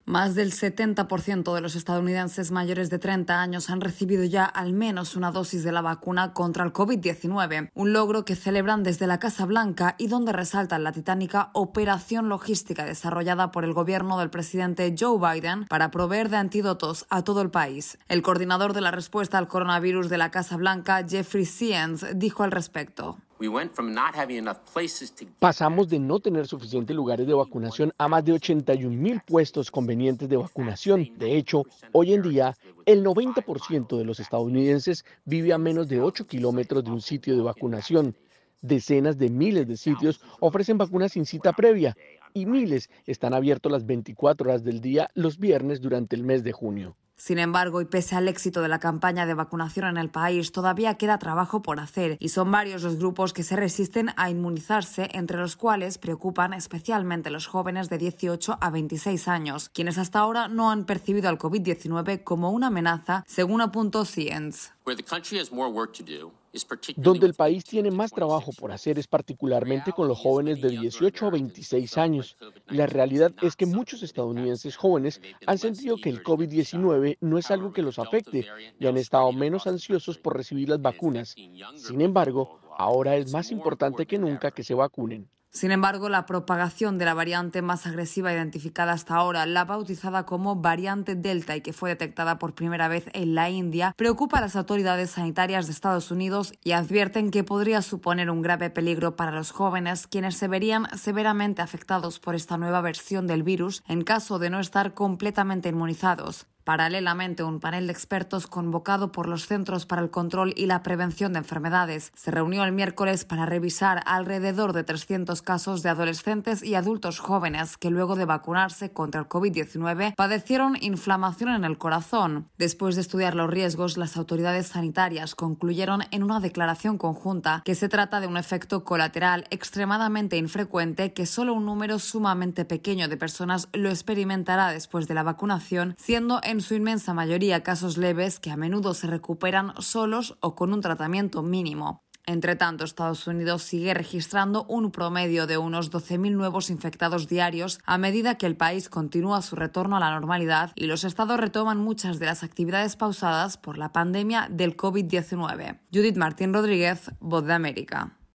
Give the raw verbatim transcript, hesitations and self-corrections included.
Más del setenta por ciento de los estadounidenses mayores de treinta años han recibido ya al menos una dosis de la vacuna contra el COVID diecinueve, un logro que celebran desde la Casa Blanca y donde resaltan la titánica operación logística desarrollada por el gobierno del presidente Joe Biden para proveer de antídotos a todo el país. El coordinador de la respuesta al coronavirus de la Casa Blanca, Jeffrey Zients, dijo al respecto. Pasamos de no tener suficientes lugares de vacunación a más de ochenta y un mil puestos convenientes de vacunación. De hecho, hoy en día, el noventa por ciento de los estadounidenses vive a menos de ocho kilómetros de un sitio de vacunación. Decenas de miles de sitios ofrecen vacunas sin cita previa y miles están abiertos las veinticuatro horas del día los viernes durante el mes de junio. Sin embargo, y pese al éxito de la campaña de vacunación en el país, todavía queda trabajo por hacer y son varios los grupos que se resisten a inmunizarse, entre los cuales preocupan especialmente los jóvenes de dieciocho a veintiséis años, quienes hasta ahora no han percibido al COVID diecinueve como una amenaza, según apuntó Zients. Donde el país tiene más trabajo por hacer es particularmente con los jóvenes de dieciocho a veintiséis años. La realidad es que muchos estadounidenses jóvenes han sentido que el COVID diecinueve no es algo que los afecte y han estado menos ansiosos por recibir las vacunas. Sin embargo, ahora es más importante que nunca que se vacunen. Sin embargo, la propagación de la variante más agresiva identificada hasta ahora, la bautizada como variante Delta y que fue detectada por primera vez en la India, preocupa a las autoridades sanitarias de Estados Unidos y advierten que podría suponer un grave peligro para los jóvenes, quienes se verían severamente afectados por esta nueva versión del virus en caso de no estar completamente inmunizados. Paralelamente, un panel de expertos convocado por los Centros para el Control y la Prevención de Enfermedades se reunió el miércoles para revisar alrededor de trescientos casos de adolescentes y adultos jóvenes que luego de vacunarse contra el COVID diecinueve padecieron inflamación en el corazón. Después de estudiar los riesgos, las autoridades sanitarias concluyeron en una declaración conjunta que se trata de un efecto colateral extremadamente infrecuente que solo un número sumamente pequeño de personas lo experimentará después de la vacunación, siendo en su inmensa mayoría casos leves que a menudo se recuperan solos o con un tratamiento mínimo. Entre tanto, Estados Unidos sigue registrando un promedio de unos doce mil nuevos infectados diarios a medida que el país continúa su retorno a la normalidad y los estados retoman muchas de las actividades pausadas por la pandemia del COVID diecinueve. Judith Martín Rodríguez, Voz de América.